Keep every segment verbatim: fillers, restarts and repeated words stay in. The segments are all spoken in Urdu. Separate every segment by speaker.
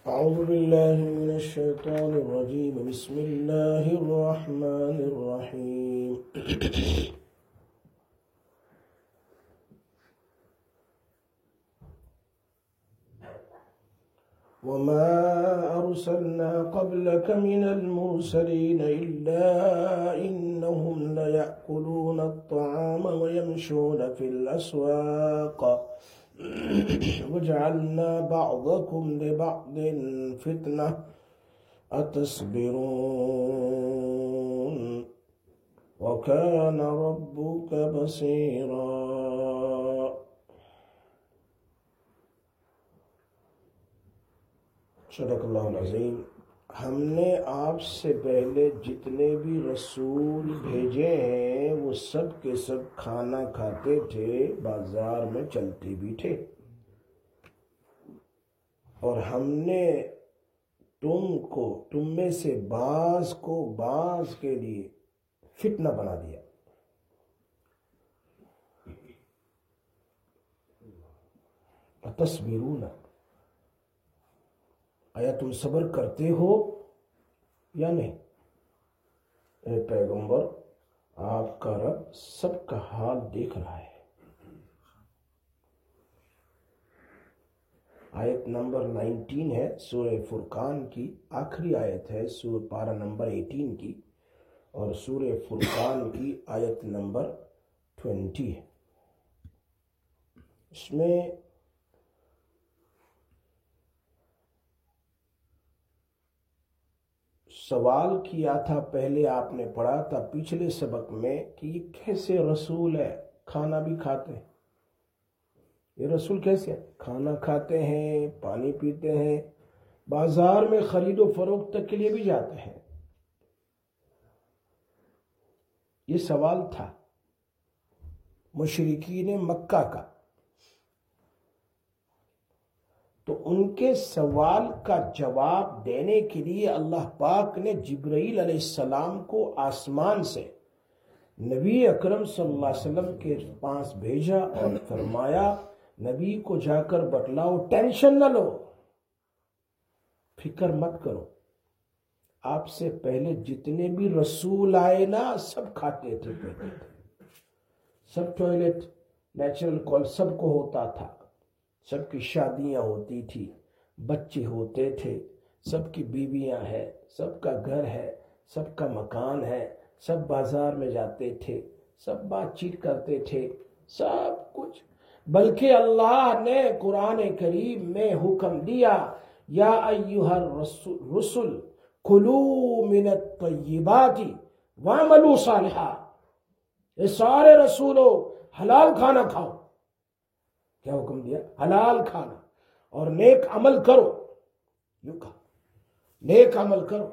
Speaker 1: أعوذ بالله من الشيطان الرجيم بسم الله الرحمن الرحيم وما أرسلنا قبلك من المرسلين إلا إنهم ليأكلون الطعام ويمشون في الأسواق وجعلنا بعضكم لبعض فتنة أتصبرون وكان ربك بصيرا. صدق اللہ العظیم. ہم نے آپ سے پہلے جتنے بھی رسول بھیجے ہیں وہ سب کے سب کھانا کھاتے تھے، بازار میں چلتے بھی تھے، اور ہم نے تم کو تم میں سے بعض کو بعض کے لیے فتنہ بنا دیا. تصبرون، آیا تم صبر کرتے ہو یا نہیں؟ اے پیغمبر، آپ کا رب سب کا حال دیکھ رہا ہے. آیت نمبر نائنٹین ہے سورہ فرقان کی، آخری آیت ہے سورہ پارہ نمبر ایٹین کی، اور سورہ فرقان کی آیت نمبر ٹوینٹی ہے. اس میں سوال کیا تھا، پہلے آپ نے پڑھا تھا پچھلے سبق میں کہ یہ کیسے رسول ہے، کھانا بھی کھاتے ہیں. یہ رسول کیسے ہیں؟ کھانا کھاتے ہیں، پانی پیتے ہیں، بازار میں خرید و فروخت تک کے لیے بھی جاتے ہیں. یہ سوال تھا مشرکین مکہ کا. تو ان کے سوال کا جواب دینے کے لیے اللہ پاک نے جبرائیل علیہ السلام کو آسمان سے نبی اکرم صلی اللہ علیہ وسلم کے پاس بھیجا اور فرمایا نبی کو جا کر بتلاؤ، ٹینشن نہ لو، فکر مت کرو، آپ سے پہلے جتنے بھی رسول آئے نا سب کھاتے تھے پیتے تھے، سب ٹوائلٹ نیچرل کال سب کو ہوتا تھا، سب کی شادیاں ہوتی تھی، بچے ہوتے تھے، سب کی بیویاں ہیں، سب کا گھر ہے، سب کا مکان ہے، سب بازار میں جاتے تھے، سب بات چیت کرتے تھے، سب کچھ. بلکہ اللہ نے قرآن کریم میں حکم دیا، یا ایہا الرسل کلوا من الطیبات واعملوا صالحا. یہ سارے رسولوں حلال کھانا کھاؤ. کیا حکم دیا؟ حلال کھانا اور نیک عمل کرو. یوں کہا نیک عمل کرو.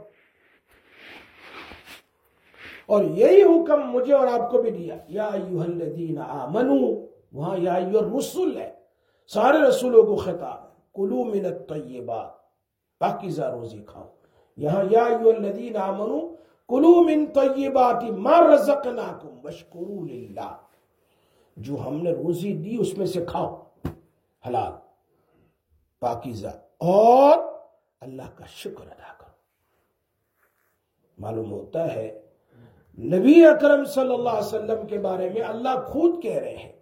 Speaker 1: اور یہی حکم مجھے اور آپ کو بھی دیا، یا ایھا الذین آمنوا، وہاں یا ایھا الرسل ہے، سارے رسولوں کو خطاب ہے. کلوا من الطیبات، پاکیزہ روزی کھاؤ. یہاں یا ایھا الذین آمنوا کلوا من طیبات ما رزقناکم واشکروا للہ، جو ہم نے روزی دی اس میں سے کھاؤ، حلال پاکیزہ، اور اللہ کا شکر ادا کرو. معلوم ہوتا ہے نبی اکرم صلی اللہ علیہ وسلم کے بارے میں اللہ خود کہہ رہے ہیں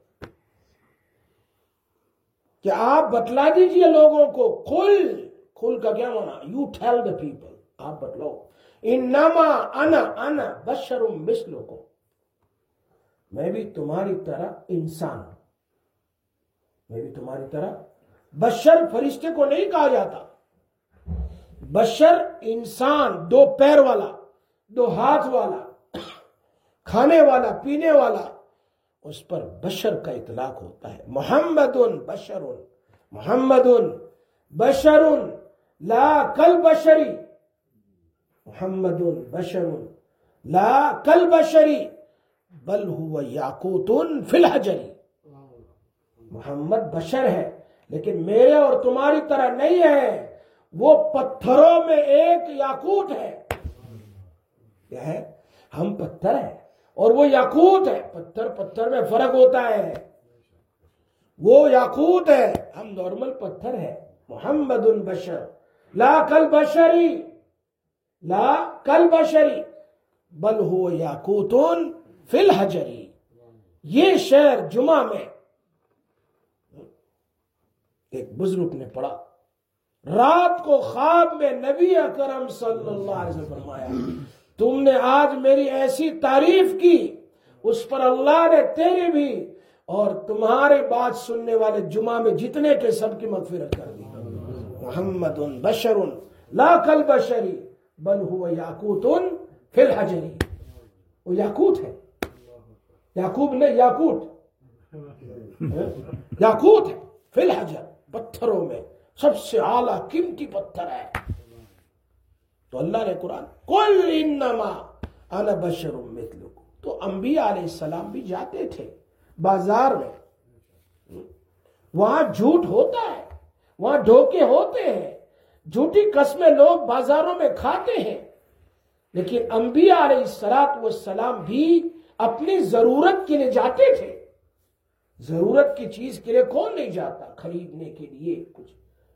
Speaker 1: کہ آپ بتلا دیجئے لوگوں کو. قل، قل کا کیا معنی؟ یو ٹیل دا پیپل، آپ بتلاؤ، انما انا انا بشر مثلکم، میں بھی تمہاری طرح انسان ہوں. میں بھی تمہاری طرح. بشر فرشتے کو نہیں کہا جاتا. بشر انسان، دو پیر والا، دو ہاتھ والا، کھانے والا، پینے والا، اس پر بشر کا اطلاق ہوتا ہے. محمد بشر، محمد بشر لا کالبشری، محمد بشر لا کالبشری بل هو یاقوت فی الحجر. محمد بشر ہے لیکن میرے اور تمہاری طرح نہیں ہے، وہ پتھروں میں ایک یاقوت ہے. کیا ہے؟ ہم پتھر ہیں اور وہ یاقوت ہے. پتھر پتھر میں فرق ہوتا ہے. وہ یاقوت ہے، ہم نارمل پتھر ہے. محمد بشر لا کل بشری لا کل بشری بل ہو یاقوتن فی الحجری. یہ شعر جمعہ میں ایک بزرگ نے پڑھا. رات کو خواب میں نبی اکرم صلی اللہ علیہ وسلم فرمایا تم نے آج میری ایسی تعریف کی اس پر اللہ نے تیری بھی اور تمہارے بات سننے والے جمعہ میں جتنے تھے سب کی مغفرت کر دی. محمد بشر لا کل بشری بل هو یاقوت فی الحجری. وہ یاقوت ہے، یعقوب نے یاقوت یاقوت ہے فی الحجر، پتھروں میں سب سے اعلیٰ قیمتی پتھر ہے. تو اللہ نے قرآن قل انما انا بشر مثلکم. تو انبیاء علیہ السلام بھی جاتے تھے بازار میں، وہاں جھوٹ ہوتا ہے، وہاں دھوکے ہوتے ہیں، جھوٹی قسمیں لوگ بازاروں میں کھاتے ہیں، لیکن انبیاء علیہ السلام بھی اپنی ضرورت کے لیے جاتے تھے. ضرورت کی چیز کے لیے کون نہیں جاتا خریدنے کے لیے کچھ.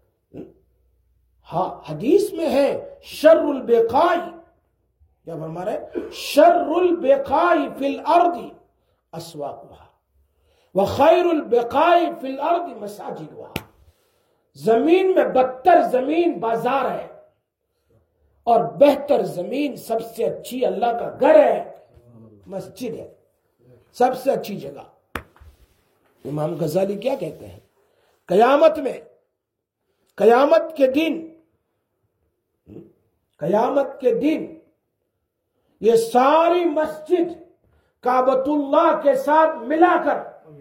Speaker 1: ہاں حدیث میں ہے شر البقائی، جب ہمارے شر البقائی فی الارض اسواقها وخیر البقائی فی الارض مساجدها. زمین میں بدتر زمین بازار ہے اور بہتر زمین سب سے اچھی اللہ کا گھر ہے، مسجد ہے، سب سے اچھی جگہ. امام غزالی کیا کہتے ہیں؟ قیامت میں قیامت کے دن قیامت کے دن یہ ساری مسجد کعبۃ اللہ کے ساتھ ملا کر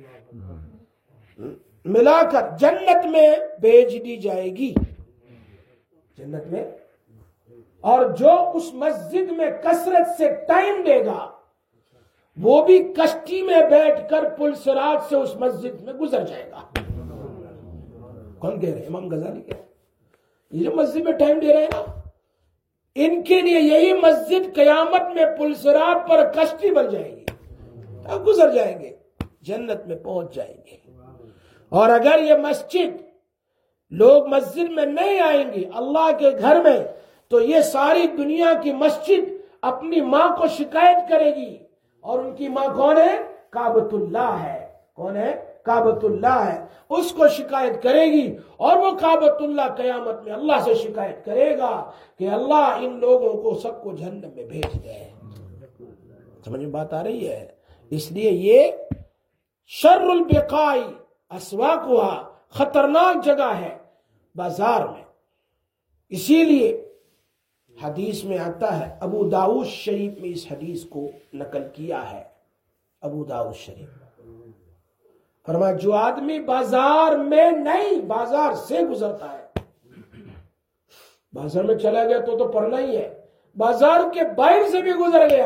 Speaker 1: ملا کر جنت میں بھیج دی جائے گی، جنت میں. اور جو اس مسجد میں کثرت سے ٹائم دے گا وہ بھی کشتی میں بیٹھ کر پل صراط سے اس مسجد میں گزر جائے گا. کون کہہ رہے ہیں؟ امام غزالی کہہ رہے ہیں. یہ جو مسجد میں ٹائم دے رہے ہیں نا، ان کے لیے یہی مسجد قیامت میں پل صراط پر کشتی بن جائے گی، اب گزر جائیں گے، جنت میں پہنچ جائیں گے. اور اگر یہ مسجد لوگ مسجد میں نہیں آئیں گے اللہ کے گھر میں، تو یہ ساری دنیا کی مسجد اپنی ماں کو شکایت کرے گی. اور ان کی ماں کون ہے؟ کعبۃ اللہ ہے. کون ہے؟ کعبۃ اللہ ہے. اس کو شکایت کرے گی اور وہ کعبۃ اللہ قیامت میں اللہ سے شکایت کرے گا کہ اللہ ان لوگوں کو سب کو جہنم میں بھیج دے. سمجھ میں بات آ رہی ہے؟ اس لیے یہ شر البقائی اسواقها خطرناک جگہ ہے بازار میں. اسی لیے حدیث میں آتا ہے، ابو داؤد شریف میں اس حدیث کو نقل کیا ہے. ابو داؤد شریف فرمایا جو آدمی بازار میں نہیں بازار سے گزرتا ہے، بازار میں چلا گیا تو تو پڑھنا ہی ہے، بازار کے باہر سے بھی گزر گیا،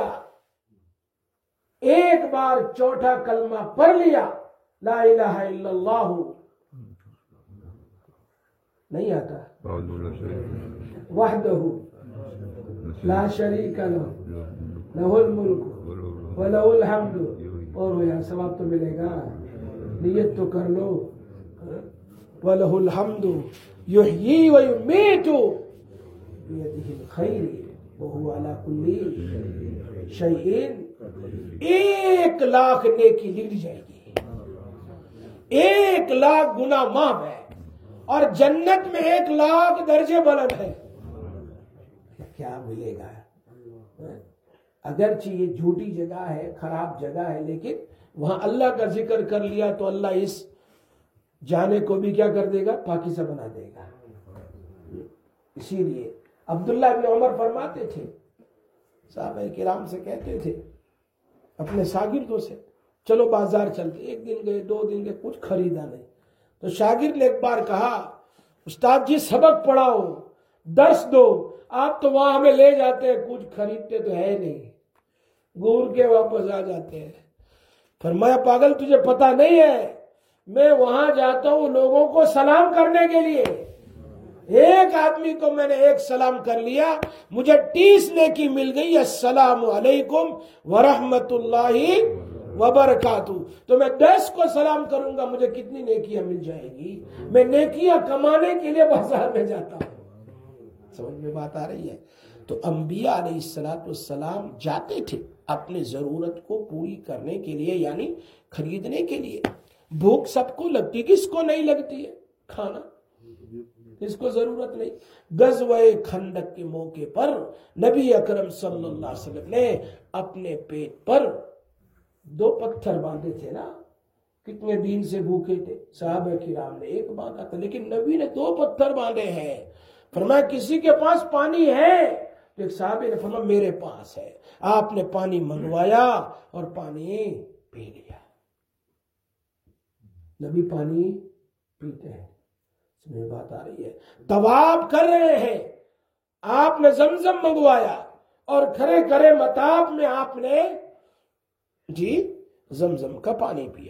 Speaker 1: ایک بار چوتھا کلمہ پڑھ لیا لا الہ الا اللہ، نہیں آتا وحدہ لا شریک لہ لہ الملک ولہ الحمد، اور وہ یار ثواب تو ملے گا، نیت تو کر لو. وَلَهُ الْحَمْدُ يُحْيِي وَيُمِيتُ بِيَدِهِ الْخَيْرِ وَهُوَ عَلَى كُلِّ شَيْءٍ. ایک لاکھ نیکی لکھ جائے گی، ایک لاکھ گناہ معاف ہے، اور جنت میں ایک لاکھ درجے بلند ہے. کیا ملے گا؟ اگرچہ یہ جھوٹی جگہ ہے، خراب جگہ ہے، لیکن وہاں اللہ کا ذکر کر لیا تو اللہ اس جانے کو بھی کیا کر دے گا؟ پاکیزہ بنا دے گا. اسی لیے عبداللہ ابن عمر فرماتے تھے، صحابہ کرام سے کہتے تھے اپنے شاگردوں سے چلو بازار چلتے. ایک دن گئے، دو دن گئے، کچھ خریدا نہیں. تو شاگرد نے ایک بار کہا استاد جی سبق پڑھاؤ، درس دو، آپ تو وہاں ہمیں لے جاتے ہیں، کچھ خریدتے تو ہے نہیں، گور کے واپس آ جاتے ہیں. فرمایا پاگل تجھے پتا نہیں ہے، میں وہاں جاتا ہوں لوگوں کو سلام کرنے کے لیے، ایک آدمی کو میں نے ایک سلام کر لیا مجھے تیس نیکی مل گئی، السلام علیکم ورحمت اللہ وبرکاتہ. تو میں دس کو سلام کروں گا مجھے کتنی نیکیاں مل جائیں گی؟ میں نیکیاں کمانے کے لیے بازار میں جاتا ہوں. سمجھ میں بات آ رہی ہے؟ تو انبیاء علیہ الصلوۃ والسلام جاتے تھے اپنی ضرورت کو پوری کرنے کے لیے، یعنی خریدنے کے لیے۔ بھوک سب کو لگتی، کس کو نہیں لگتی ہے؟ کھانا کس کو ضرورت نہیں؟ غزوہ خندق کے موقع پر نبی اکرم صلی اللہ علیہ وسلم نے اپنے پیٹ پر دو پتھر باندھے تھے نا، کتنے دن سے بھوکے تھے، صحابہ کرام نے ایک باندھا تھا، لیکن نبی نے دو پتھر باندھے ہیں۔ فرمایا کسی کے پاس پانی ہے؟ تو ایک صحابی نے فرمایا میرے پاس ہے۔ آپ نے پانی منگوایا اور پانی پی لیا۔ نبی پانی پیتے ہیں، سمجھ بات آ رہی ہے؟ طواف کر رہے ہیں، آپ نے زمزم منگوایا اور کھڑے کھڑے مطاف میں آپ نے جی زمزم کا پانی پیا۔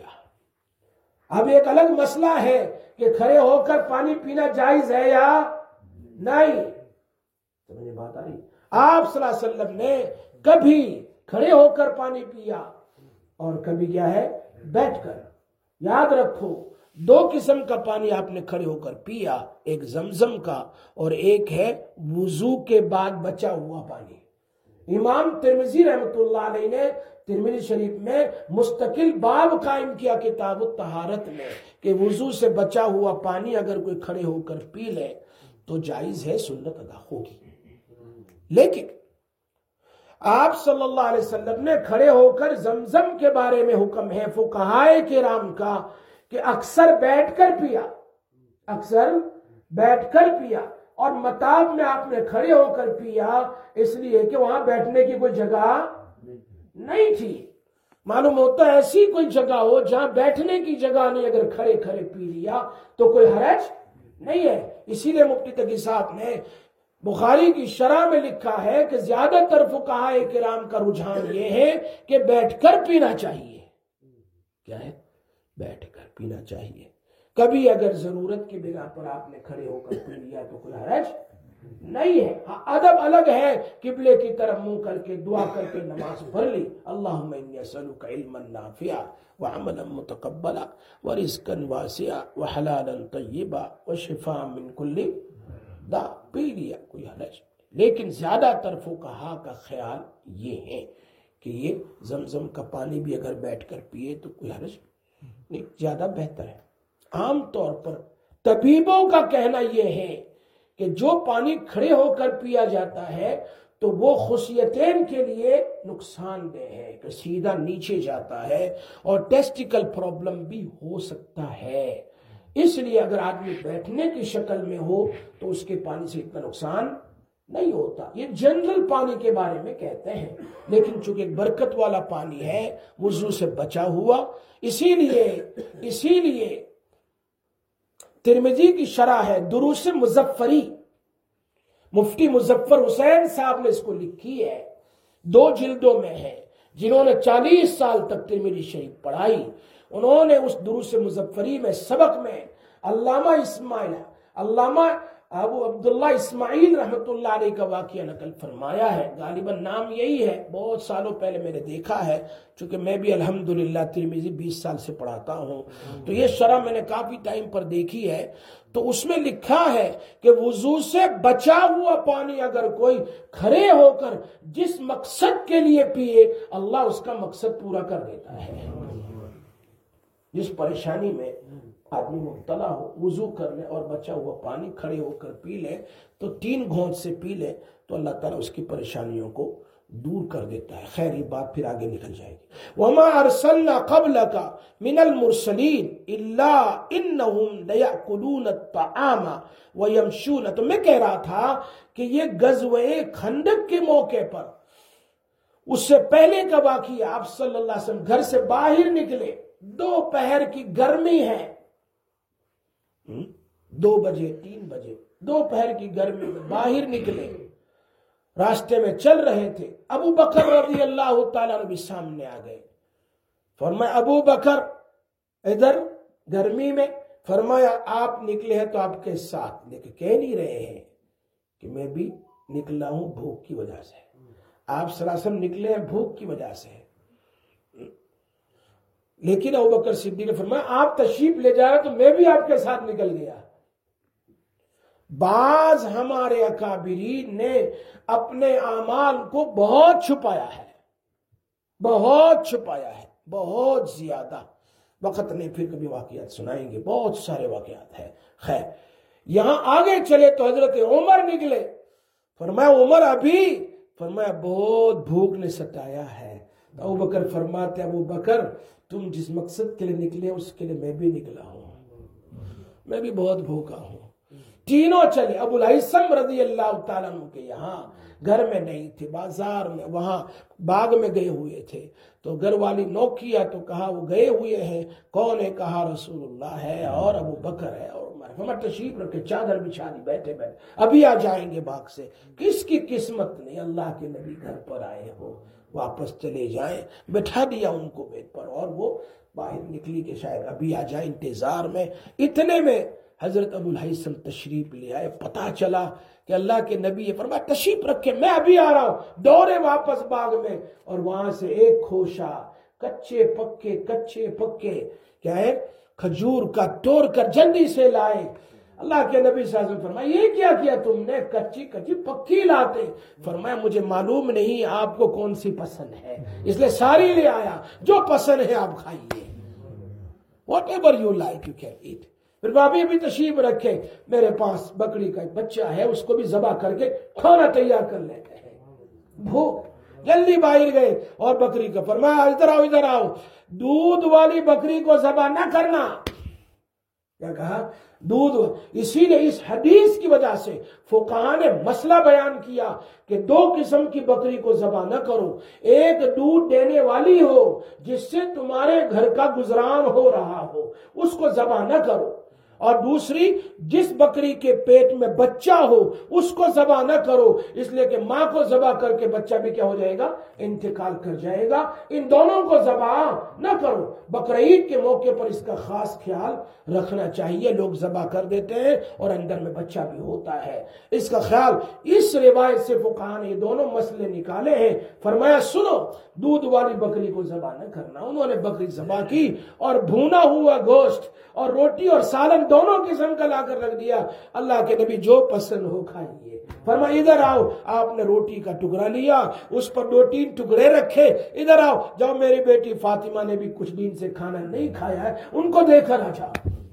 Speaker 1: اب ایک الگ مسئلہ ہے کہ کھڑے ہو کر پانی پینا جائز ہے یا نہیں، سمجھ بات آ رہی؟ آپ صلی اللہ علیہ وسلم نے کبھی کھڑے ہو کر پانی پیا اور کبھی کیا ہے بیٹھ کر۔ یاد رکھو دو قسم کا پانی آپ نے کھڑے ہو کر پیا، ایک زمزم کا اور ایک ہے وضو کے بعد بچا ہوا پانی۔ امام ترمذی رحمۃ اللہ علیہ نے ترمذی شریف میں مستقل باب قائم کیا کتاب الطہارت میں کہ وضو سے بچا ہوا پانی اگر کوئی کھڑے ہو کر پی لے تو جائز ہے، سنت ادا ہوگی۔ لیکن آپ صلی اللہ علیہ وسلم نے کھڑے ہو کر زمزم کے بارے میں حکم ہے فقہائے کرام کا کہ اکثر بیٹھ کر پیا، اکثر بیٹھ کر پیا، اور مطاف میں آپ نے کھڑے ہو کر پیا اس لیے کہ وہاں بیٹھنے کی کوئی جگہ نہیں تھی۔ معلوم ہوتا ہے ایسی کوئی جگہ ہو جہاں بیٹھنے کی جگہ نہیں، اگر کھڑے کھڑے پی لیا تو کوئی حرج نہیں ہے۔ اسی لیے مفتی تقی صاحب نے بخاری کی شرح میں لکھا ہے کہ زیادہ تر فقہائے کرام کا رجحان یہ ہے کہ بیٹھ کر پینا چاہیے۔ کیا ہے؟ بیٹھ کر پینا چاہیے۔ کبھی اگر ضرورت کی بنا پر آپ نے کھڑے ہو کر پی لیا تو کوئی حرج نہیں ہے۔ ہاں ادب الگ ہے، قبلے کی طرف منہ کر کے دعا کر کے نماز پڑھ لی، اللہم انی اسألک علما نافعا وعملا متقبلا ورزقا واسعا وحلالا طیبا وشفاء من کل دا، پی لیا، کوئی حرج۔ لیکن زیادہ تر فقہا کا خیال یہ ہے کہ یہ زمزم کا پانی بھی اگر بیٹھ کر پیے تو کوئی حرج نہیں، زیادہ بہتر ہے۔ عام طور پر طبیبوں کا کہنا یہ ہے کہ جو پانی کھڑے ہو کر پیا جاتا ہے تو وہ خصیتین کے لیے نقصان دہ ہے، کہ سیدھا نیچے جاتا ہے اور ٹیسٹیکل پرابلم بھی ہو سکتا ہے۔ اس لیے اگر آدمی بیٹھنے کی شکل میں ہو تو اس کے پانی سے اتنا نقصان نہیں ہوتا۔ یہ جنرل پانی کے بارے میں کہتے ہیں، لیکن چونکہ ایک برکت والا پانی ہے، وضو سے بچا ہوا، اسی لیے اسی لیے ترمذی کی شرح ہے دروس مظفری، مفتی مظفر حسین صاحب نے اس کو لکھی ہے، دو جلدوں میں ہے۔ جنہوں نے چالیس سال تک ترمذی شریف پڑھائی انہوں نے اس دروس مظفری میں سبق میں علامہ اسماعیل علامہ ابو عبداللہ اسماعیل رحمت اللہ علیہ کا واقعہ نقل فرمایا ہے۔ غالباً نام یہی ہے، بہت سالوں پہلے میں نے دیکھا ہے، چونکہ میں بھی الحمدللہ ترمذی بیس سال سے پڑھاتا ہوں تو یہ شرح میں نے کافی ٹائم پر دیکھی ہے۔ تو اس میں لکھا ہے کہ وضو سے بچا ہوا پانی اگر کوئی کھڑے ہو کر جس مقصد کے لیے پیے اللہ اس کا مقصد پورا کر دیتا ہے۔ جس پریشانی میں آدمی مبتلا ہو، وضو کر لے اور بچا ہوا پانی کھڑے ہو کر پی لے تو تین گھونٹ سے پی لے تو اللہ تعالیٰ اس کی پریشانیوں کو دور کر دیتا ہے۔ خیر یہ بات پھر آگے نکل جائے گی۔ وَمَا أَرْسَلْنَا قَبْلَكَ مِنَ الْمُرْسَلِينَ إِلَّا إِنَّهُمْ لَيَأْكُلُونَ الطَّعَامَ وَيَمْشُونَ۔ تو میں کہہ رہا تھا کہ یہ غزوہ خندق کے موقع پر، اس سے پہلے کا واقعہ، آپ صلی اللہ علیہ وسلم گھر سے باہر نکلے، دوپہر کی گرمی ہے، دو بجے تین بجے دوپہر کی گرمی میں باہر نکلے، راستے میں چل رہے تھے، ابو بکر رضی اللہ تعالیٰ بھی سامنے آ گئے۔ فرمایا ابو بکر ادھر گرمی میں، فرمایا آپ نکلے ہیں تو آپ کے ساتھ، لیکن کہہ نہیں رہے ہیں کہ میں بھی نکلا ہوں بھوک کی وجہ سے۔ آپ صلی اللہ علیہ وسلم نکلے ہیں بھوک کی وجہ سے، لیکن ابو بکر صدیق نے فرمایا آپ تشریف لے جا رہے تو میں بھی آپ کے ساتھ نکل گیا۔ بعض ہمارے اکابرین نے اپنے اعمال کو بہت چھپایا ہے، بہت چھپایا ہے، بہت زیادہ. وقت نہیں، پھر کبھی واقعات سنائیں گے، بہت سارے واقعات ہیں. خیر، یہاں آگے چلے تو حضرت عمر نکلے. فرمایا عمر ابھی؟ فرمایا بہت بھوک نے ستایا ہے. ابو بکر فرماتے ابو بکر تم جس مقصد کے لیے نکلے اس کے لیے میں بھی نکلا ہوں، میں بھی بہت بھوکا ہوں. تینوں چلے. ابو الہیثم رضی اللہ تعالیٰ عنہ کے یہاں گھر میں نہیں تھے، بازار میں وہاں باغ میں گئے ہوئے تھے. تو گھر والی نوک کیا تو کہا وہ گئے ہوئے ہیں. کون ہے؟ کہا رسول اللہ ہے اور ابو بکر ہے اور عمر. ہمارا تشریف رکھے، چادر بچھا دی، بیٹھے بیٹھے ابھی آ جائیں گے باغ سے. کس کی قسمت نہیں اللہ کے نبی گھر پر آئے ہو، واپس چلے جائیں. بٹھا دیا ان کو بیڈ پر اور وہ باہر نکلی کہ شاید ابھی آ جائیں انتظار میں. اتنے میں حضرت ابو الہیثم تشریف لے آئے. پتا چلا کہ اللہ کے نبی ہے. فرمایا تشریف رکھے، میں ابھی آ رہا ہوں. دوڑے واپس باغ میں اور وہاں سے ایک کھوشا کچے پکے کچے پکے کیا ہے کھجور کا توڑ کر جلدی سے لائے. اللہ کے نبی صلی اللہ علیہ وسلم فرمایا یہ کیا کیا تم نے؟ کچی کچی پکی لاتے. فرمایا مجھے معلوم نہیں آپ کو کون سی پسند ہے، اس لیے ساری لے آیا. جو پسند ہے آپ کھائیے، whatever you like you can eat. پھر بابی بھی تشریف رکھے، میرے پاس بکری کا ایک بچہ ہے، اس کو بھی ذبح کر کے کھانا تیار کر لیتے ہیں. بھوک، جلدی باہر گئے اور بکری کا فرمایا ادھر آؤ ادھر آؤ، دودھ والی بکری کو ذبح نہ کرنا. کیا کہا؟ دودھ. اسی لیے اس حدیث کی وجہ سے فقہاء نے مسئلہ بیان کیا کہ دو قسم کی بکری کو ذبح نہ کرو. ایک دودھ دینے والی ہو جس سے تمہارے گھر کا گزران ہو رہا ہو، اس کو ذبح نہ کرو. اور دوسری جس بکری کے پیٹ میں بچہ ہو اس کو ذبح نہ کرو، اس لیے کہ ماں کو ذبح کر کے بچہ بھی کیا ہو جائے گا؟ انتقال کر جائے گا. ان دونوں کو ذبح نہ کرو. بقرعید کے موقع پر اس کا خاص خیال رکھنا چاہیے. لوگ ذبح کر دیتے ہیں اور اندر میں بچہ بھی ہوتا ہے، اس کا خیال. اس روایت سے فقہاء نے یہ دونوں مسئلے نکالے ہیں. فرمایا سنو، دودھ والی بکری کو ذبح نہ کرنا. انہوں نے بکری ذبح کی اور بھونا ہوا گوشت اور روٹی اور سالن دونوں قسم کا لا کر رکھ دیا. اللہ کے نبی جو پسند ہو کھائیے. فرمایا ادھر آؤ. آپ نے روٹی کا ٹکڑا لیا، اس پر دو تین ٹکڑے رکھے. ادھر آؤ، جاؤ میری بیٹی فاطمہ نے بھی کچھ دن سے کھانا نہیں کھایا ہے، ان کو دے کر آ جاؤ.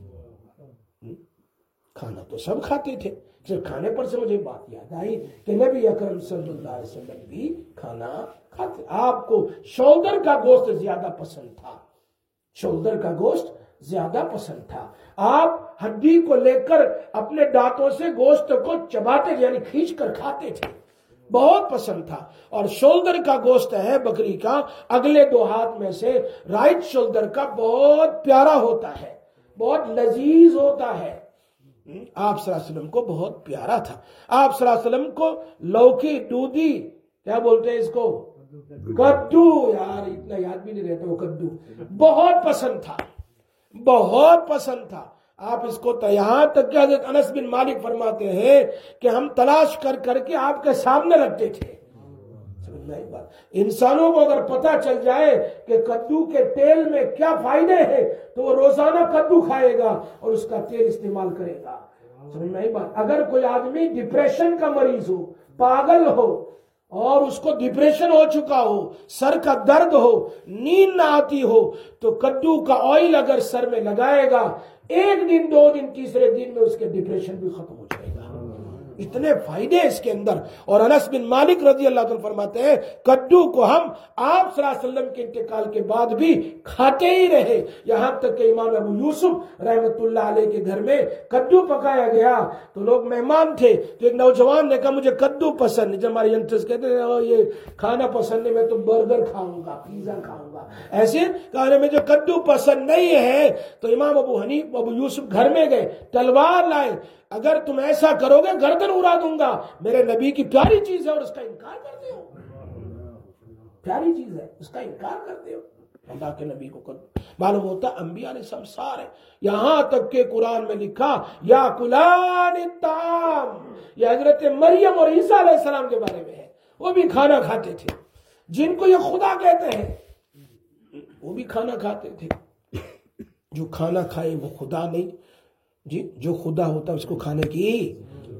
Speaker 1: کھانا تو سب کھاتے تھے، صرف کھانے پر سے مجھے بات یاد آئی کہ نبی اکرم صلی اللہ علیہ وسلم بھی کھانا کھاتے. آپ کو شولڈر کا گوشت زیادہ پسند تھا، شولڈر کا گوشت زیادہ پسند تھا. آپ ہڈی کو لے کر اپنے دانتوں سے گوشت کو چباتے یعنی کھینچ کر کھاتے تھے، بہت پسند تھا. اور شولڈر کا گوشت ہے بکری کا، اگلے دو ہاتھ میں سے رائٹ شولڈر کا بہت پیارا ہوتا ہے، بہت لذیذ ہوتا ہے. آپ صلی اللہ علیہ وسلم کو بہت پیارا تھا. آپ صلی اللہ علیہ وسلم کو لوکی، دودھی، کیا بولتے ہیں اس کو؟ کدو. یار اتنا یاد بھی نہیں رہتا وہ کدو. بہت پسند تھا، بہت پسند تھا. آپ اس کو یہاں تک کہ حضرت انس بن مالک فرماتے ہیں کہ ہم تلاش کر کر کے آپ کے سامنے رکھتے تھے. انسانوں کو اگر پتہ چل جائے کہ کدو کے تیل میں کیا فائدے ہیں تو وہ روزانہ کدو کھائے گا اور اس کا تیل استعمال کرے گا. سمجھ میں آئی بات؟ اگر کوئی آدمی ڈپریشن کا مریض ہو، پاگل ہو اور اس کو ڈپریشن ہو چکا ہو، سر کا درد ہو، نیند نہ آتی ہو، تو کدو کا آئل اگر سر میں لگائے گا، ایک دن دو دن تیسرے دن میں اس کے ڈپریشن بھی ختم ہو جائے گا. اتنے فائدے اس کے اندر. اور انس بن مالک رضی اللہ عنہ فرماتے ہیں کدو کو ہم آپ صلی اللہ علیہ وسلم کے انتقال کے بعد بھی کھاتے ہی رہے، یہاں تک کہ امام ابو یوسف رحمت اللہ علیہ کے گھر میں کدو پکایا گیا تو لوگ مہمان تھے تو ایک نوجوان نے کہا مجھے کدو پسند نہیں. جب ہمارے ینگسٹرز کہتے ہیں یہ کھانا پسند نہیں، میں تو برگر کھاؤں گا، پیزا کھاؤں گا، ایسے کہا مجھے کدو پسند نہیں ہے. تو امام ابو حنیف ابو یوسف گھر میں گئے، تلوار لائے، اگر تم ایسا کرو گے گردن اڑا دوں گا. میرے نبی کی پیاری چیز ہے اور اس کا انکار کرتے ہو، پیاری چیز ہے اس کا انکار کرتے ہو. اللہ کے نبی کو معلوم ہوتا انبیاء علیہ السلام سارے، یہاں تک کہ قرآن میں لکھا یا کلان الطعام، یہ حضرت مریم اور عیسیٰ علیہ السلام کے بارے میں ہے. وہ بھی کھانا کھاتے تھے. جن کو یہ خدا کہتے ہیں وہ بھی کھانا کھاتے تھے. جو کھانا کھائے وہ خدا نہیں جی، جو خدا ہوتا ہے اس کو کھانے کی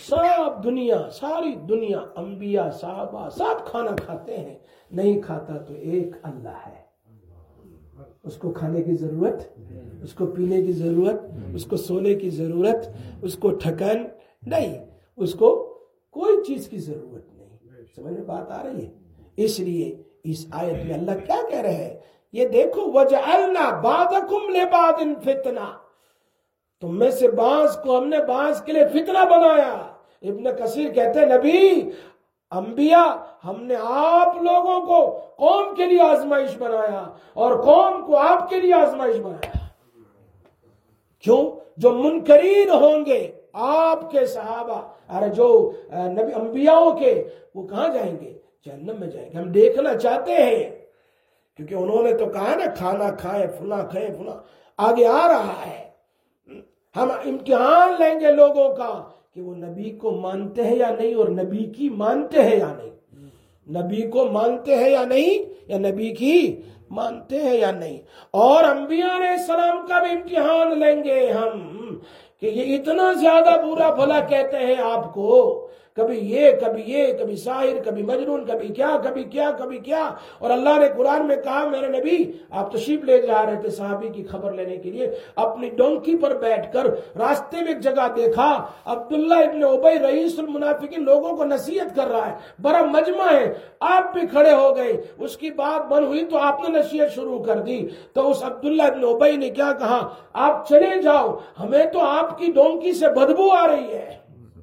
Speaker 1: सब दुनिया, सारी दुनिया, अंबिया साहबा सब खाना खाते हैं, नहीं खाता तो एक अल्लाह है। उसको खाने की जरूरत, उसको पीने की जरूरत, उसको सोने की जरूरत, उसको ठकान नहीं, उसको कोई चीज की जरूरत नहीं। समझ में बात आ रही है? इसलिए इस आयत में अल्लाह क्या कह रहे हैं, ये देखो, वजअलना बादकुम लिबादिन फितना, तुम में से बांस को हमने बांस के लिए फितना बनाया। इब्न कसीर कहते हैं नबी, अंबिया, हमने आप लोगों को कौम के लिए आजमाइश बनाया और कौम को आपके लिए आजमाइश बनाया। क्यों? जो मुनकरीन होंगे आपके सहाबा, अरे जो नबी अंबियाओं के, वो कहां जाएंगे? जहन्नम में जाएंगे। हम देखना चाहते हैं, क्योंकि उन्होंने तो कहा ना, खाना खाए फुला खाए फुला, आगे आ रहा है। हम इम्तिहान लेंगे लोगों का कि वो नबी को मानते हैं या नहीं, और नबी की मानते हैं या नहीं, नबी को मानते हैं या नहीं, या नबी की मानते हैं या नहीं। और अंबिया ने सलाम का भी इम्तिहान लेंगे हम कि ये इतना ज्यादा बुरा भला कहते हैं आपको, कभी ये कभी ये, कभी साहिर, कभी मजनून, कभी क्या कभी क्या कभी क्या। और अल्लाह ने कुरान में कहा, मेरे नबी आप तशरीफ ले जा रहे थे सहाबी की खबर लेने के लिए, अपनी डोंकी पर बैठकर रास्ते में एक जगह देखा, अब्दुल्ला इब्न उबई रईसुल मुनाफिकीन लोगों को नसीहत कर रहा है, बड़ा मजमा है, आप भी खड़े हो गए, उसकी बात बन हुई तो आपने नसीहत शुरू कर दी। तो उस अब्दुल्ला इब्न उबई ने क्या कहा, आप चले जाओ, हमें तो आपकी डोंकी से बदबू आ रही है।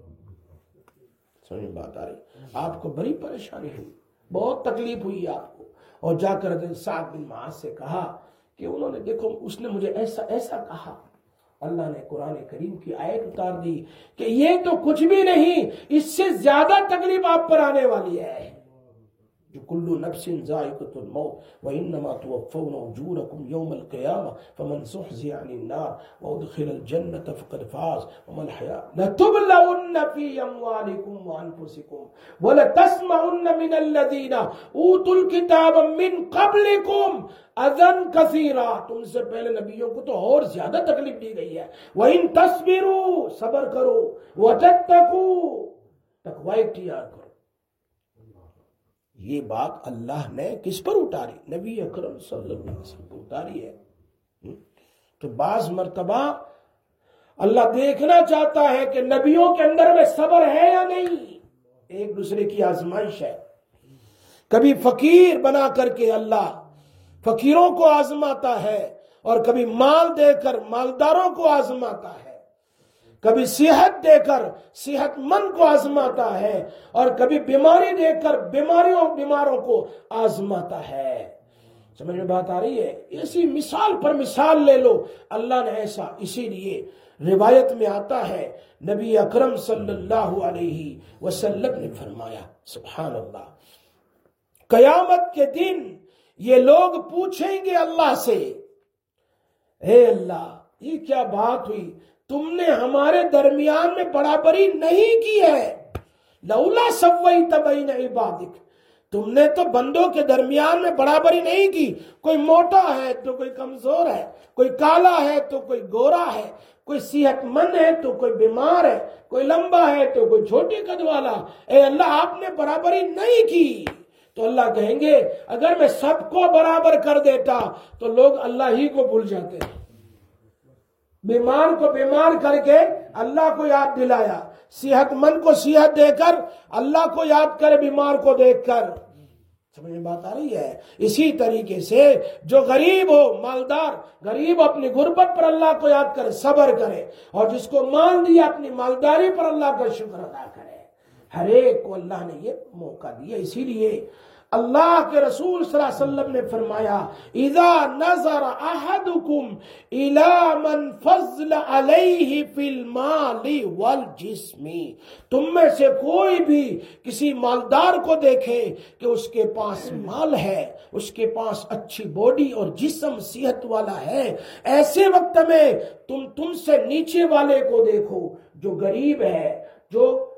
Speaker 1: समझ बात आ रही? आपको बड़ी परेशानी हुई, बहुत तकलीफ हुई आपको। और जाकर साद बिन मुआज से कहा कि उन्होंने, देखो उसने मुझे ऐसा ऐसा कहा। अल्लाह ने कुरान करीम की आयत उतार दी कि ये तो कुछ भी नहीं, इससे ज्यादा तकलीफ आप पर आने वाली है। जो कुल्लु नफ्सिन जायक़तुल मौत व इन्नमा तुवफ़्फ़ौना उजूरकुम यौमल क़ियामह फमन ज़ुहज़िहा अनिन नार व उदख़िलल जन्नत फ़क़द फ़ाज़ वमल हयात लतुब्लउन्न फ़ी अम्वालिकुम व अनफ़ुसिकुम व लतस्मउन्न मिनल लज़ीना ऊतुल किताब मिन क़ब्लिकुम अज़न कसीरा। तुमसे पहले नबियों को तो और ज्यादा तकलीफ दी गई है। व इन तस्बिरू, सब्र करो, व तत्तकू, तक़वा इख्तियार करो। ये बात अल्लाह ने किस पर उतारी? नबी अकरम सल्लल्लाहु अलैहि वसल्लम पर उतारी है। तो बाज मर्तबा अल्लाह देखना चाहता है कि नबियों के अंदर में सब्र है या नहीं। एक दूसरे की आजमाइश है। कभी फकीर बना करके अल्लाह फकीरों को आजमाता है, और कभी माल देकर मालदारों को आजमाता है, कभी सेहत देकर सेहतमंद को आजमाता है, और कभी बीमारी देकर बीमारियों बीमारों को आजमाता है। समझ में बात आ रही है? ऐसी मिसाल पर मिसाल ले लो, अल्लाह ने ऐसा, इसीलिए रिवायत में आता है नबी अकरम सल्लल्लाहु अलैहि वसल्लम ने फरमाया, सुभान अल्लाह, कयामत के दिन ये लोग पूछेंगे अल्लाह से, हे अल्लाह ये क्या बात हुई, तुमने हमारे दरमियान में बराबरी नहीं की है। लौला सव्वैत बैन इबादिक, तुमने तो बंदों के दरमियान में बराबरी नहीं की। कोई मोटा है तो कोई कमजोर है, कोई काला है तो कोई गोरा है, कोई सेहतमंद है तो कोई बीमार है, कोई लंबा है तो कोई छोटे कद वाला। ए अल्लाह आपने बराबरी नहीं की। तो अल्लाह कहेंगे अगर मैं सबको बराबर कर देता तो लोग अल्लाह ही को भूल जाते हैं। बीमार को बीमार करके अल्लाह को याद दिलाया, सेहतमंद को सेहत देकर अल्लाह को याद करे बीमार को देखकर। समझ में बात आ रही है? इसी तरीके से जो गरीब हो, मालदार गरीब अपनी गुर्बत पर अल्लाह को याद करे, सब्र करे, और जिसको माल दिया अपनी मालदारी पर अल्लाह का शुक्र अदा करे। हर एक को अल्लाह ने ये मौका दिया। इसीलिए अल्लाह के रसूल सल्लल्लाहु अलैहि वसल्लम ने फरमाया, इज़ा नज़र अहदुकुम इला मन फज़्ल अलैहि फिल माली वल जिस्मी, तुम में से कोई भी किसी मालदार को देखे कि उसके पास माल है, उसके पास अच्छी बॉडी और जिस्म सेहत वाला है, ऐसे वक्त में तुम तुमसे नीचे वाले को देखो जो गरीब है, जो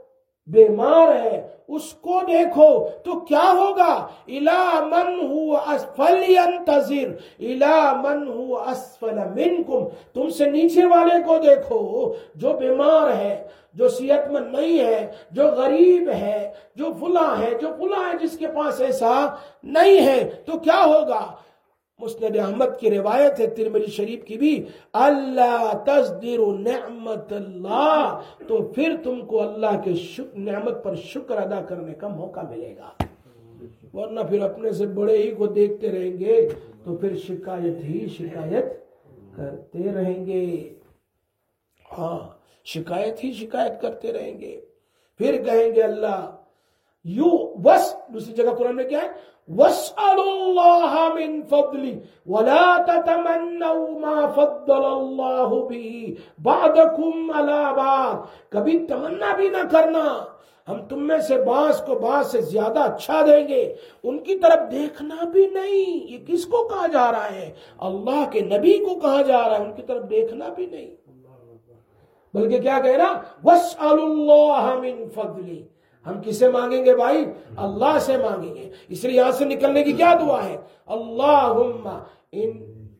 Speaker 1: بیمار ہے اس کو دیکھو تو کیا ہوگا؟ اِلَى مَنْ هُوَ أَسْفَلْ يَنْتَظِرْ اِلَى مَنْ هُوَ أَسْفَلَ مِنْكُمْ، تم سے نیچے والے کو دیکھو جو بیمار ہے، جو صحت مند نہیں ہے، جو غریب ہے، جو فلاں ہے، جو فلاں ہے، جس کے پاس ایسا نہیں ہے تو کیا ہوگا؟ مسند احمد کی روایت ہے، ترمذی شریف کی بھی، اللہ تصدر نعمت اللہ، تو پھر تم کو اللہ کے نعمت پر شکر ادا کرنے کا موقع ملے گا، ورنہ پھر اپنے سے بڑے ہی کو دیکھتے رہیں گے تو پھر شکایت ہی شکایت کرتے رہیں گے۔ ہاں، شکایت ہی شکایت کرتے رہیں گے، پھر کہیں گے اللہ یو بس۔ دوسری جگہ قرآن میں کیا ہے؟ وَاسْأَلُوا اللَّهَ مِن فَضْلِهِ وَلَا تَتَمَنَّوْا مَا فَضَّلَ اللَّهُ بِهِ بَعْضَكُمْ عَلَى بَعْضٍ، کبھی تمنا بھی نہ کرنا ہم تم میں سے بعض کو بعض سے زیادہ اچھا دیں گے، ان کی طرف دیکھنا بھی نہیں۔ یہ کس کو کہا جا رہا ہے؟ اللہ کے نبی کو کہا جا رہا ہے، ان کی طرف دیکھنا بھی نہیں، بلکہ کیا کہہ رہا؟ وَاسْأَلُوا اللَّهَ مِن فَضْلِهِ، ہم کسے مانگیں گے بھائی؟ اللہ سے مانگیں گے۔ اس لیے یہاں سے نکلنے کی کیا دعا ہے؟ اللہم ان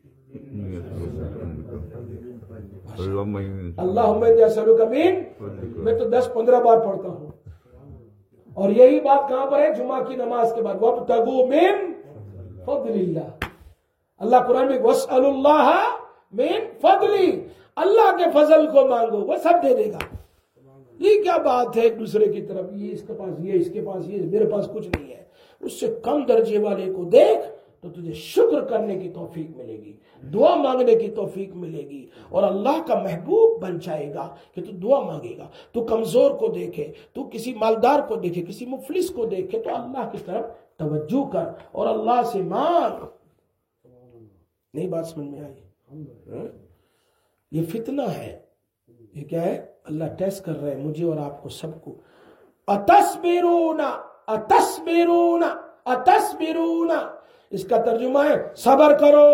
Speaker 1: اللہم انی اسألک من، میں تو دس پندرہ بار پڑھتا ہوں، اور یہی بات کہاں پر ہے؟ جمعہ کی نماز کے بعد، وابتغوا من فضل اللہ۔ اللہ قرآن میں واسألوا اللہ من فضلی، اللہ کے فضل کو مانگو، وہ سب دے دے گا۔ یہ کیا بات ہے ایک دوسرے کی طرف، یہ اس کے پاس یہ، اس کے پاس یہ، میرے پاس کچھ نہیں ہے۔ اس سے کم درجے والے کو دیکھ تو تجھے شکر کرنے کی توفیق ملے گی، دعا مانگنے کی توفیق ملے گی، اور اللہ کا محبوب بن جائے گا کہ تو دعا مانگے گا۔ تو کمزور کو دیکھے، تو کسی مالدار کو دیکھے، کسی مفلس کو دیکھے تو اللہ کی طرف توجہ کر اور اللہ سے مانگ۔ نہیں بات سمجھ میں آئی؟ یہ فتنہ ہے، یہ کیا ہے؟ اللہ ٹیسٹ کر رہے ہیں مجھے اور آپ کو سب کو۔ اتصبرون اتصبرون اتصبرون، اس کا ترجمہ ہے صبر کرو۔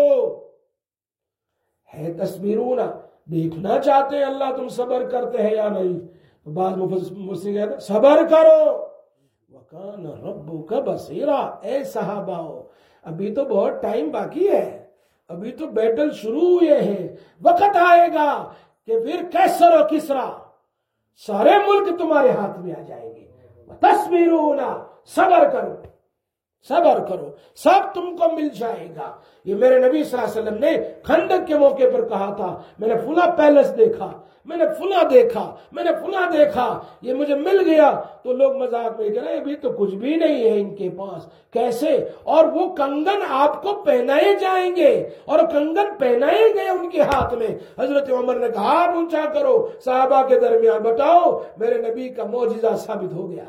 Speaker 1: ہے تصبرون، دیکھنا چاہتے ہیں اللہ تم صبر کرتے ہیں یا نہیں، تو بعض مفسرین کہتے ہیں صبر کرو۔ وَكَانَ رَبُّكَ بَصِيرًا، اے صحابہ ابھی تو بہت ٹائم باقی ہے، ابھی تو بیٹل شروع ہوئے ہیں، وقت آئے گا کہ پھر کیسر و کسرا سارے ملک تمہارے ہاتھ میں آ جائیں گے۔ تصبرون، صبر کرو، صبر کرو، سب تم کو مل جائے گا۔ یہ میرے نبی صلی اللہ علیہ وسلم نے خندق کے موقع پر کہا تھا، میں نے فلاں پیلس دیکھا، میں نے فلاں دیکھا، میں نے فلاں دیکھا، یہ مجھے مل گیا، تو لوگ مذاق میں کہہ رہے ہیں ابھی تو کچھ بھی نہیں ہے ان کے پاس، کیسے؟ اور وہ کنگن آپ کو پہنائے جائیں گے، اور کنگن پہنائے گئے ان کے ہاتھ میں۔ حضرت عمر نے کہا ہاتھ اونچا کرو صحابہ کے درمیان، بتاؤ میرے نبی کا معجزہ ثابت ہو گیا۔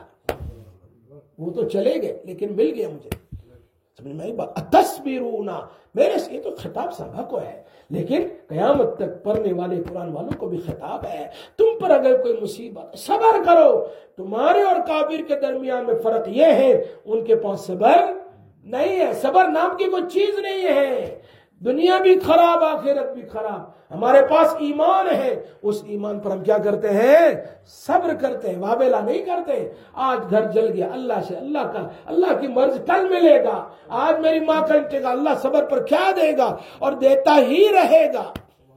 Speaker 1: وہ تو چلے گئے لیکن مل گیا مجھے۔ سمجھ میں آئی بات؟ تصبرون، میرے سے یہ تو خطاب صحابہ کو ہے، لیکن قیامت تک پڑھنے والے قرآن والوں کو بھی خطاب ہے۔ تم پر اگر کوئی مصیبت، صبر کرو۔ تمہارے اور کافر کے درمیان میں فرق یہ ہے ان کے پاس صبر نہیں ہے، صبر نام کی کوئی چیز نہیں ہے۔ دنیا بھی خراب، آخرت بھی خراب، ہمارے پاس ایمان ہے، اس ایمان پر ہم کیا کرتے ہیں؟ صبر کرتے ہیں، وابلہ نہیں کرتے۔ آج گھر جل گیا، اللہ سے، اللہ کا، اللہ کی مرض کل ملے گا۔ آج میری ماں کا انتقال، اللہ صبر پر کیا دے گا، اور دیتا ہی رہے گا،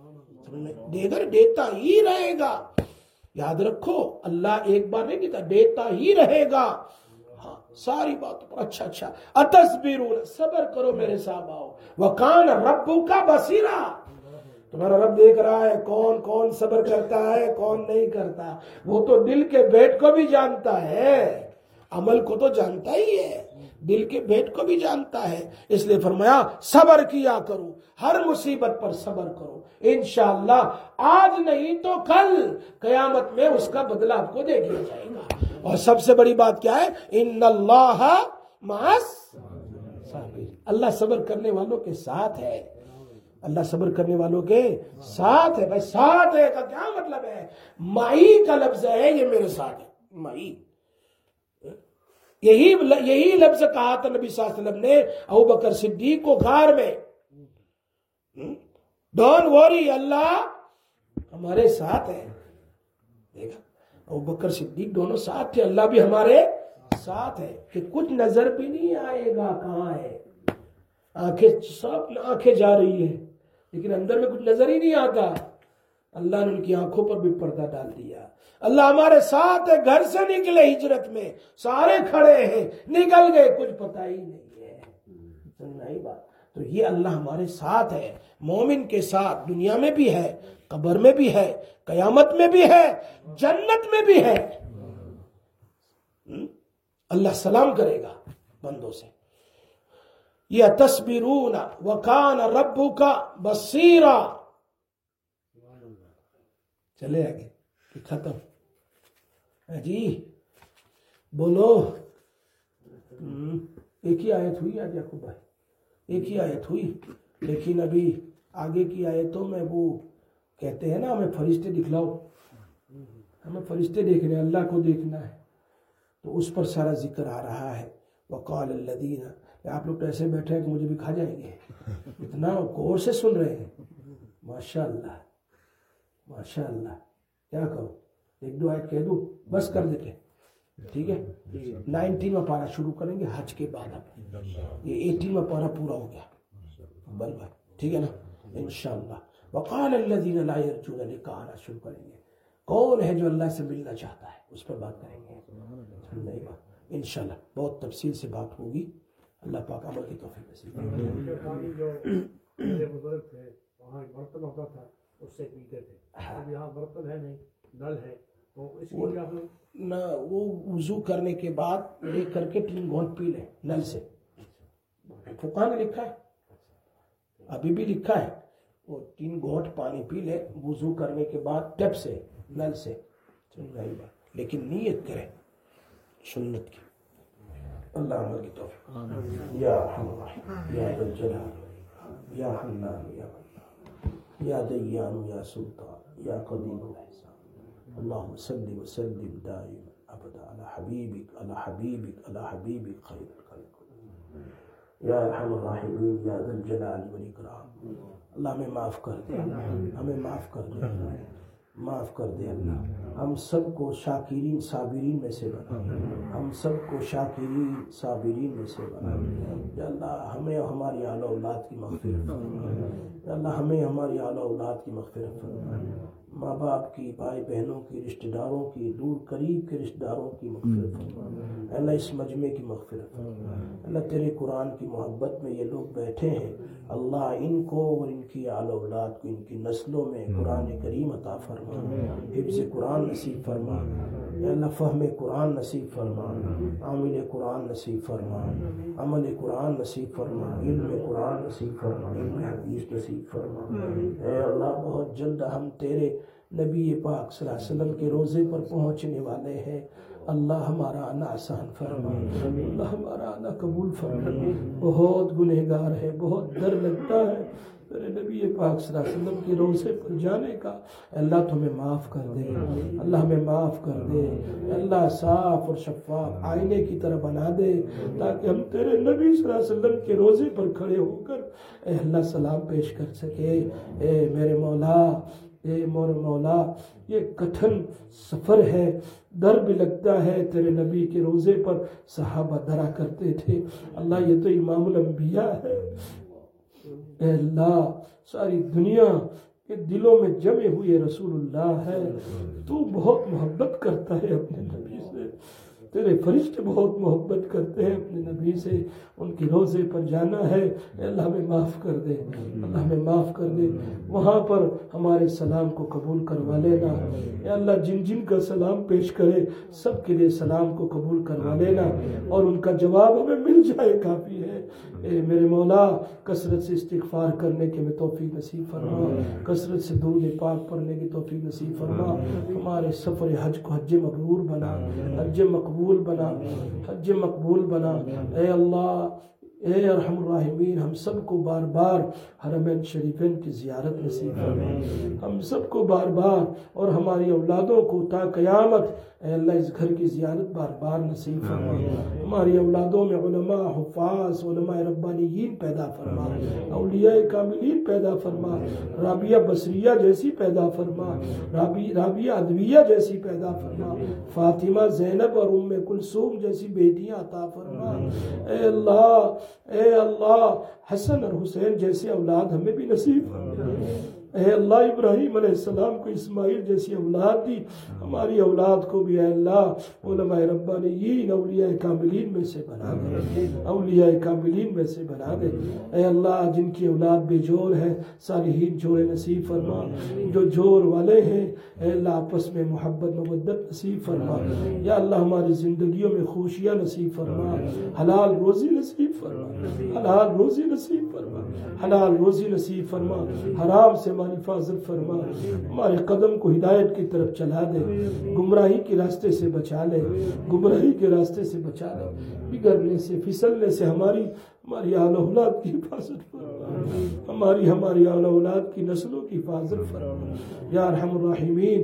Speaker 1: دے گا، دیتا ہی رہے گا۔ یاد رکھو اللہ ایک بار نہیں دیتا، دیتا ہی رہے گا۔ ہاں، ساری بات پر اچھا اچھا اتصبرون، صبر کرو میرے صحابہ۔ وَكَانَ رَبُّكَ بَصِيرًا، تمہارا رب دیکھ رہا ہے کون کون صبر کرتا ہے کون نہیں کرتا۔ وہ تو دل کے بیٹ کو بھی جانتا ہے، عمل کو تو جانتا ہی ہے، دل کے بیٹ کو بھی جانتا ہے۔ اس لیے فرمایا صبر کیا کرو، ہر مصیبت پر صبر کرو، انشاءاللہ آج نہیں تو کل قیامت میں اس کا بدلہ آپ کو دے دیا جائے گا۔ اور سب سے بڑی بات کیا ہے؟ ان اللہ مع الصابرین، اللہ صبر کرنے والوں کے ساتھ ہے، اللہ صبر کرنے والوں کے ساتھ ہے۔ بھائی ساتھ ہے کا کیا مطلب ہے؟ مائی کا لفظ ہے، یہ میرے ساتھ ہے، مائی، یہی یہی لفظ کہا تھا نبی صلی اللہ علیہ وسلم نے ابو بکر صدیق کو غار میں، ڈونٹ وری، اللہ ہمارے ساتھ ہے۔ دیکھا ابوبکر صدیق دونوں ساتھ تھے. اللہ بھی ہمارے ساتھ ہے کہ کچھ نظر بھی نہیں آئے گا کہاں ہے. آنکھیں سب آنکھیں جا رہی ہے لیکن اندر میں کچھ نظر ہی نہیں آتا. اللہ نے ان کی آنکھوں پر بھی پردہ ڈال دیا. اللہ ہمارے ساتھ ہے. گھر سے نکلے ہجرت میں سارے کھڑے ہیں, نکل گئے کچھ پتہ ہی نہیں ہے. سمجھ بات. تو یہ اللہ ہمارے ساتھ ہے. مومن کے ساتھ دنیا میں بھی ہے, قبر میں بھی ہے, قیامت میں بھی ہے, جنت میں بھی ہے. اللہ سلام کرے گا بندوں سے. یہ تصبرون وکان ربک بصیرا. چلے آگے کہ ختم جی بولو. ایک ہی آیت ہوئی آج یعقوب بھائی, ایک ہی آیت ہوئی. لیکن ابھی آگے کی آیتوں میں وہ کہتے ہیں نا ہمیں فرشتے دکھلاؤ, ہمیں فرشتے دیکھنے, اللہ کو دیکھنا ہے. تو اس پر سارا ذکر آ رہا ہے. وقال الذین, آپ لوگ تو ایسے بیٹھے ہیں کہ مجھے بھی کھا جائیں گے, اتنا غور سے سن رہے ہیں. ماشاء اللہ ماشاء اللہ. کیا کہوں, ایک دو آیت کہہ دوں بس کر دیتے, ٹھیک ہے. نائنٹین پارہ شروع کریں گے حج کے بعد. اب یہ ایٹین پارہ پورا ہو گیا بل بھائی, ٹھیک ہے نا انشاءاللہ. وقال الذین لا یرجون لقاءنا شروع کریں گے. کون ہے جو اللہ سے ملنا چاہتا ہے, اس پر بات کریں گے انشاءاللہ. بہت تفصیل سے بات ہوگی. اللہ پاک عمل کی توفیق نصیب کرے.
Speaker 2: بزرگ تھے وہاں برتن ہوتا تھا اس سے پیتے تھے. اب یہاں برتن ہے نہیں, نل ہے, تو اس کی کیا
Speaker 1: نہ وہ وضو کرنے کے بعد لے کر کے تین گھونٹ پی لیں نل سے. فقہ نے لکھا ہے, ابھی بھی لکھا ہے, وہ تین گھونٹ پانی پی لے وضو کرنے کے بعد ٹیپ سے نل سے. لیکن نیت کرے سنت کی. اللہ عمل کی توفیق. یا رحمان یا ذا الجلال یا حنان یا منان یا دیان یا سلطان یا قدیم الاحسان. اللہم صلی وسلم دائما ابدا علی حبیبک علی حبیبک علی حبیبک خیر الخلق یا ارحم الراحمین یا ذا الجلال والاکرام. اللہ ہمیں معاف کر دے, ہمیں معاف کر دے, معاف کر دے. اللہ ہم سب کو شاکرین صابرین میں سے بنا, ہم سب کو شاکرین صابرین میں سے بنا. یا اللہ ہمیں ہماری اعلی اولاد کی مغفرت فرما. یا اللہ ہمیں ہماری اعلی اولاد کی مغفرت فرما. ماں باپ کی, بھائی بہنوں کی, رشتہ داروں کی, دور قریب کے رشتہ داروں کی مغفرت فرما. اللہ اس مجمع کی مغفرت فرما. اللہ تیرے قرآن کی محبت میں یہ لوگ بیٹھے ہیں, اللہ ان کو اور ان کی اعلی اولاد کو, ان کی نسلوں میں قرآن کریم عطا فرما. حفظ قرآن نصیب فرما. اللہ فہم قرآن نصیب فرما, عامل قرآن نصیب فرما, عمل قرآن نصیب فرما, علم قرآن نصیب فرما, علم حدیث نصیب فرما. اے اللہ بہت جلد ہم تیرے نبی پاک صلی اللہ علیہ وسلم کے روزے پر پہنچنے والے ہیں. اللہ ہمارا آنا آسان فرما, اللہ ہمارا آنا قبول فرما. بہت گنہگار ہے, بہت ڈر لگتا ہے میرے نبی پاک صلی اللہ علیہ وسلم کے روزے پر جانے کا. اللہ تو ہمیں معاف کر دے, اللہ ہمیں معاف کر دے. اللہ صاف اور شفاف آئینے کی طرح بنا دے تاکہ ہم تیرے نبی صلی اللہ علیہ وسلم کے روزے پر کھڑے ہو کر اے اللہ سلام پیش کر سکے. اے میرے مولا, اے مور مولا, یہ کٹھن سفر ہے, ڈر بھی لگتا ہے. تیرے نبی کے روزے پر صحابہ ڈرا کرتے تھے. اللہ یہ تو امام الانبیاء ہے. اے اللہ ساری دنیا کے دلوں میں جمے ہوئے رسول اللہ ہے. تو بہت محبت کرتا ہے اپنے نبی سے, تیرے فرشتے بہت محبت کرتے ہیں اپنے نبی سے. ان کے روزے پر جانا ہے, اے اللہ ہمیں معاف کر دے, اللہ ہمیں معاف کر دے. وہاں پر ہمارے سلام کو قبول کروا لینا. اے اللہ جن جن کا سلام پیش کرے سب کے لیے سلام کو قبول کروا لینا, اور ان کا جواب ہمیں مل جائے کافی ہے. اے میرے مولا کثرت سے استغفار کرنے کے میں توفیق نصیب فرما, کثرت سے درود پاک پڑھنے کی توفیق نصیب فرما. ہمارے سفر حج کو حج مبرور بنا, حج مقبول بنا, حج مقبول بنا. اے اللہ اے ارحم الراحمین ہم سب کو بار بار حرمین شریفین کی زیارت نصیب فرما، ہم سب کو بار بار اور ہماری اولادوں کو تا قیامت اے اللہ اس گھر کی زیارت بار بار نصیب فرما، ہماری اولادوں میں علماء حفاظ علماء ربانیین پیدا فرما، اولیاء کاملین پیدا فرما، رابعہ بصریہ جیسی پیدا فرما، رابعہ ادویہ جیسی پیدا فرما، فاطمہ زینب اور ام کلثوم جیسی بیٹیاں عطا فرما، اے اللہ اے اللہ حسن اور حسین جیسے اولاد ہمیں بھی نصیب فرما، اے اللہ ابراہیم علیہ السلام کو اسماعیل جیسی اولاد دی، ہماری اولاد کو بھی اے اللہ علماء ربانیین اولیاء کاملین میں سے بنا دے، اولیاء کاملین میں سے بنا دے، اے اللہ جن کی اولاد بے جور ہے صالحین جوڑے نصیب فرما، جو جور والے ہیں اے اللہ آپس میں محبت مودت نصیب فرما، یا اللہ ہماری زندگیوں میں خوشیاں نصیب فرما، حلال روزی نصیب فرما، حلال روزی نصیب فرما، حلال روزی نصیب فرما، حرام سے ہماری حفاظت فرما، ہمارے قدم کو ہدایت کی طرف چلا دے، گمراہی کے راستے سے بچا لے، گمراہی کے راستے سے بچا لے، بگڑنے سے پھسلنے سے ہماری ہماری آل اولاد کی حفاظت فرما، ہماری ہماری آل اولاد کی نسلوں کی حفاظت فرما، یا ارحم الراحمین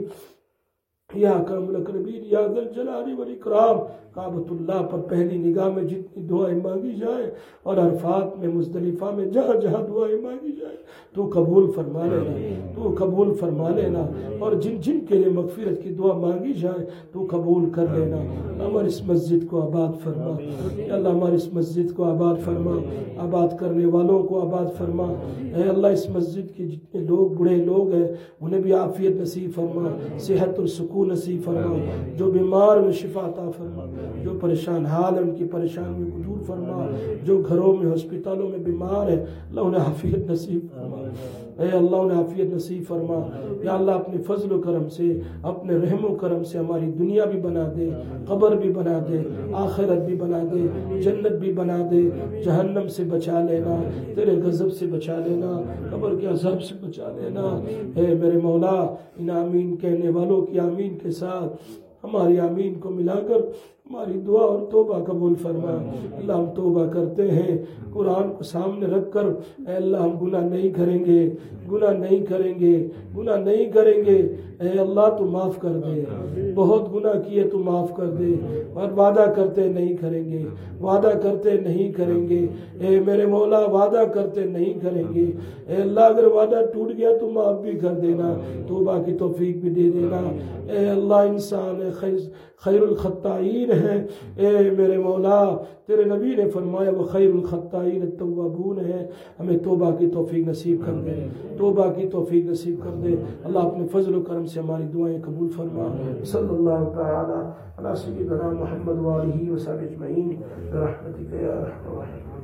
Speaker 1: یا اکرم الاکرمین یا ذا الجلال والاکرام۔ کعبۃ اللہ پر پہلی نگاہ میں جتنی دعائیں مانگی جائیں اور عرفات میں مزدلفہ میں جہاں جہاں دعائیں مانگی جائیں تو قبول فرما لینا، تو قبول فرما لینا، اور جن جن کے لیے مغفرت کی دعا مانگی جائے تو قبول کر لینا۔ ہماری اس مسجد کو آباد فرما، اے اللہ ہماری اس مسجد کو آباد فرما، آباد کرنے والوں کو آباد فرما، اے اللہ اس مسجد کے جتنے لوگ بڑے لوگ ہیں انہیں بھی عافیت نصیب فرما، صحت اور سکون نصیب فرما، جو بیمار میں شفا عطا فرما، جو پریشان حال ہے ان کی پریشانیوں کو دور فرما، جو گھروں میں ہسپتالوں میں بیمار ہے اللہ انہیں عافیت نصیب فرما، اے اللہ انہیں عافیت نصیب فرما، یا اللہ اپنے فضل و کرم سے اپنے رحم و کرم سے ہماری دنیا بھی بنا دے، قبر بھی بنا دے، آخرت بھی بنا دے، جنت بھی بنا دے، جہنم سے بچا لینا، تیرے غضب سے بچا لینا، قبر کے عذاب سے بچا لینا، اے میرے مولا ان آمین کہنے والوں کی آمین کے ساتھ ہماری آمین کو ملا کر ہماری دعا اور توبہ قبول فرما۔ اللہ ہم توبہ کرتے ہیں قرآن کو سامنے رکھ کر، اے اللہ ہم گناہ نہیں کریں گے، گناہ نہیں کریں گے، گناہ نہیں کریں گے، اے اللہ تو معاف کر دے، بہت گناہ کیے تو معاف کر دے، اور وعدہ کرتے نہیں کریں گے، وعدہ کرتے نہیں کریں گے، اے میرے مولا وعدہ کرتے نہیں کریں گے، اے اللہ اگر وعدہ ٹوٹ گیا تو معاف بھی کر دینا، توبہ کی توفیق بھی دے دینا، اے اللہ انسان خیر الخطائین ہے، اے میرے مولا تیرے نبی نے فرمایا وہ خیر الخطائین التوابون ہے، ہمیں توبہ کی توفیق نصیب کر دے، توبہ کی توفیق نصیب کر دے، اللہ اپنے فضل و کرم سے ہماری دعائیں قبول فرما۔ صلی اللہ تعالی علی سیدنا محمد وآلہ وصحبہ اجمعین برحمتک یا ارحم الراحمین۔